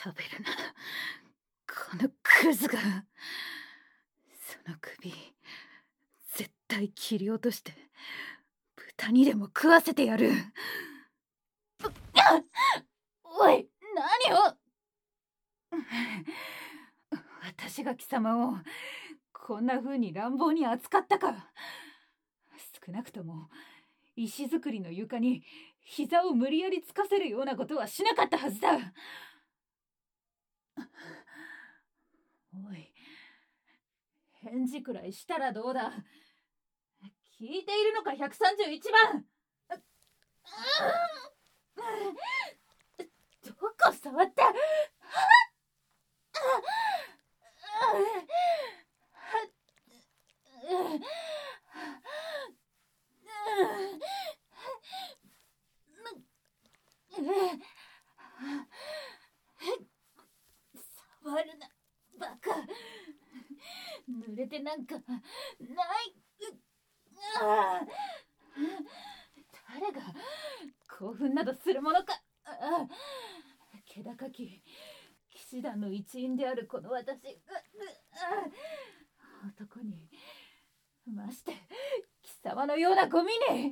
食べるな、このクズが。その首絶対切り落として豚にでも食わせてやる。おい、何を。私が貴様をこんな風に乱暴に扱ったか。少なくとも石造りの床に膝を無理やりつかせるようなことはしなかったはずだ。おい、返事くらいしたらどうだ。聞いているのか、131番。どこ触った。触るな、バカ。濡れてなんかない。誰が興奮などするものか。気高き騎士団の一員であるこの私、男に、まして貴様のようなゴミに。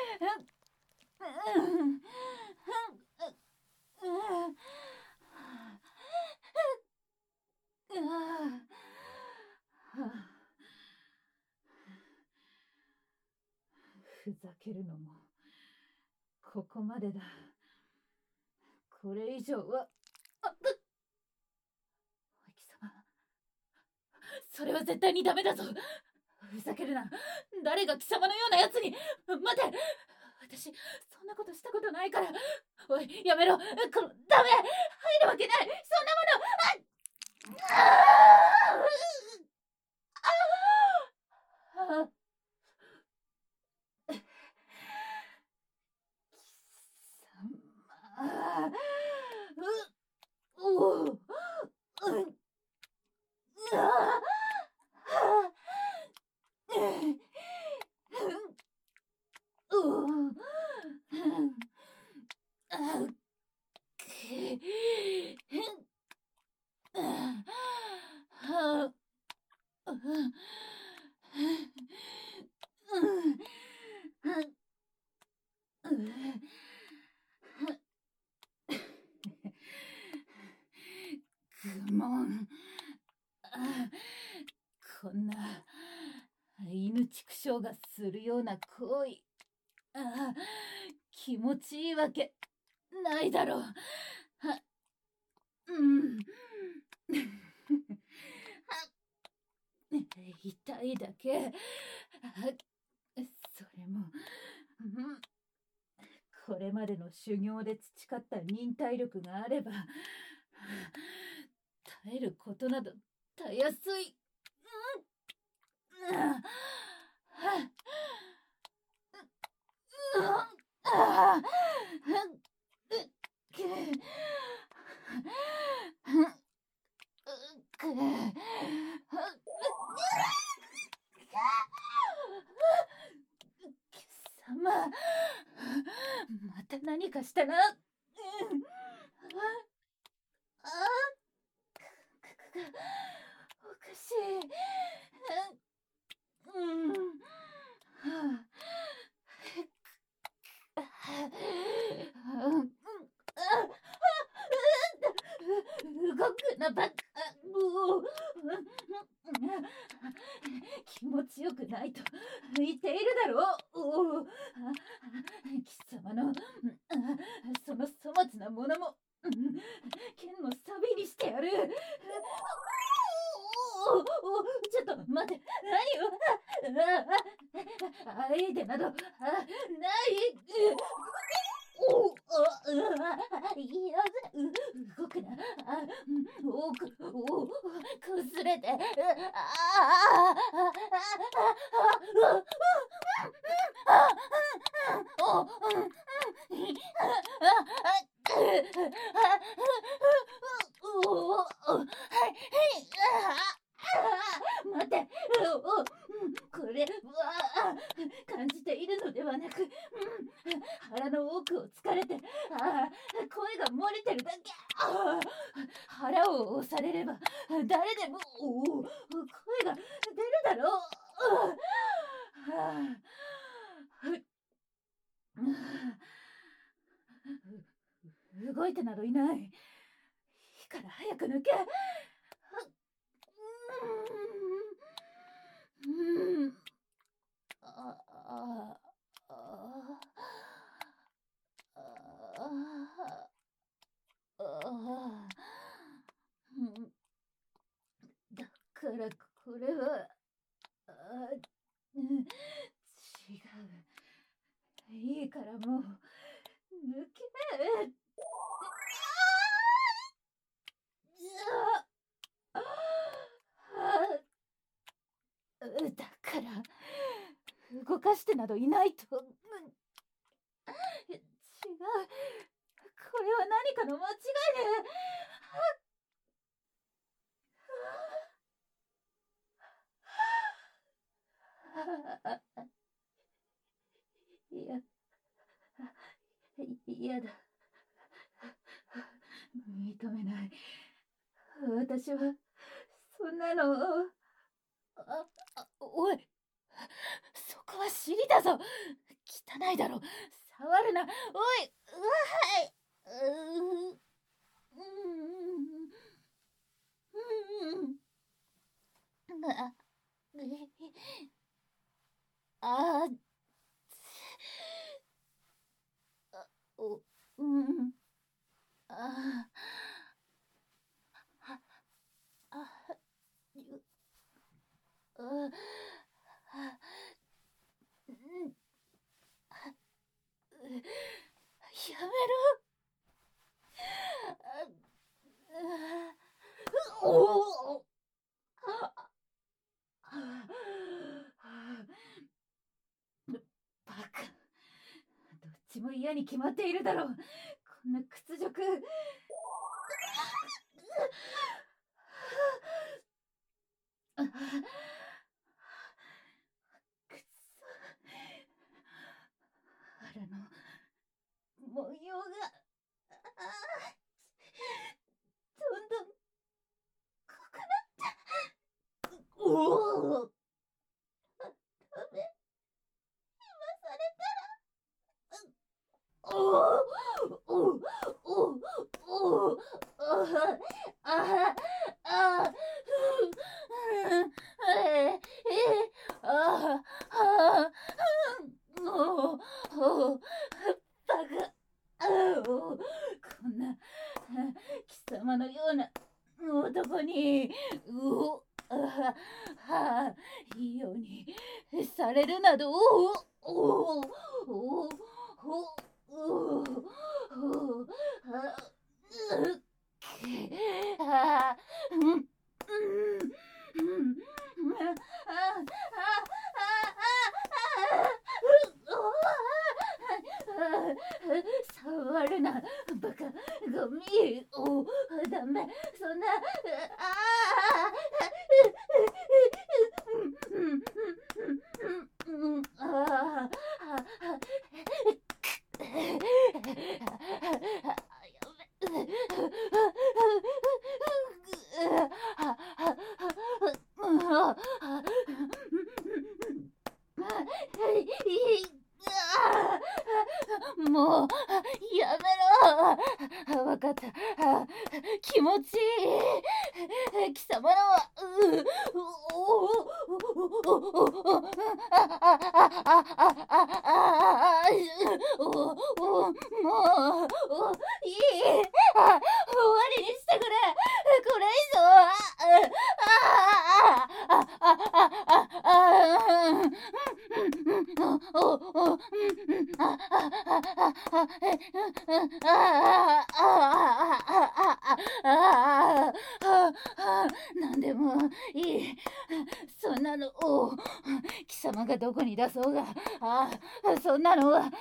ふざけるのもここまでだ。これ以上は。おい貴様、それは絶対にダメだぞ。ふざけるな。誰が貴様のようなやつに。待て、私そんなことしたことないから。おい、やめろ。ダメ、入るわけない、そんなもの。愚問。こんな犬畜生がするような行為、気持ちいいわけないだろう。痛いだけ。それもこれまでの修行で培った忍耐力があれば耐えることなどたやすい。貴様、また何かしたな。おかしい。動くな、バカ。気持ちよくないと言っているだろう。貴様のその粗末なものも剣のサビにしてやる。ちょっと待って、何を。アイデなどない。動くな。崩れて。待て。これ感じているのではなく、腹の奥を突かれて声が漏れてるだけ。 誰でも声が出るだろう。動いてなどいない。いいから早く抜け。だからこれは違う。いいからもう抜け。だから動かしてなどいないと。違う。これは何かの間違いで。いやだ。認めない。私はそんなの。おい、そこは尻だぞ。汚いだろ。触るな。おい、やめろ。バカ。どっちも嫌に決まっているだろう。こんな屈辱。腹の模様がどんどん濃くなった。ダメ。今されたらこんな貴様のような男にいいようにされるなど。触るな、バカ、ゴミ。ダメ、そんな。もうやめろ。わかった。気持ちいい。貴様のはもういい。終わりにしてくれ。これ以上。なんでもいい。そんなの貴様がどこに出そうが、そんなのはだ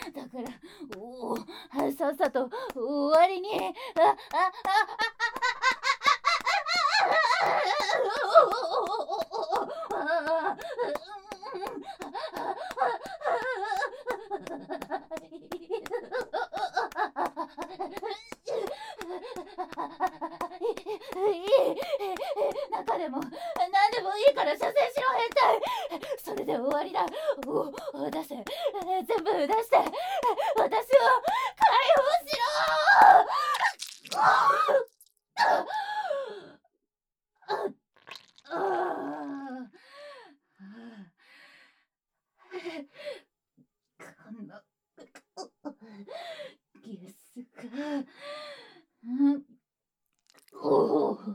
からさっさと終わりに。 中でも何でもいいから射精しろ変態。それで終わりだ。出せ、全部出して私を解放しろ。このゲスがおお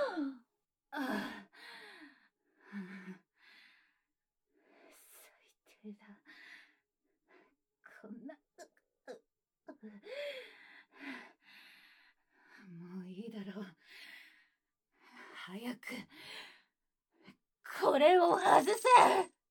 最低だ。こんなもういいだろう。早くこれを外せ。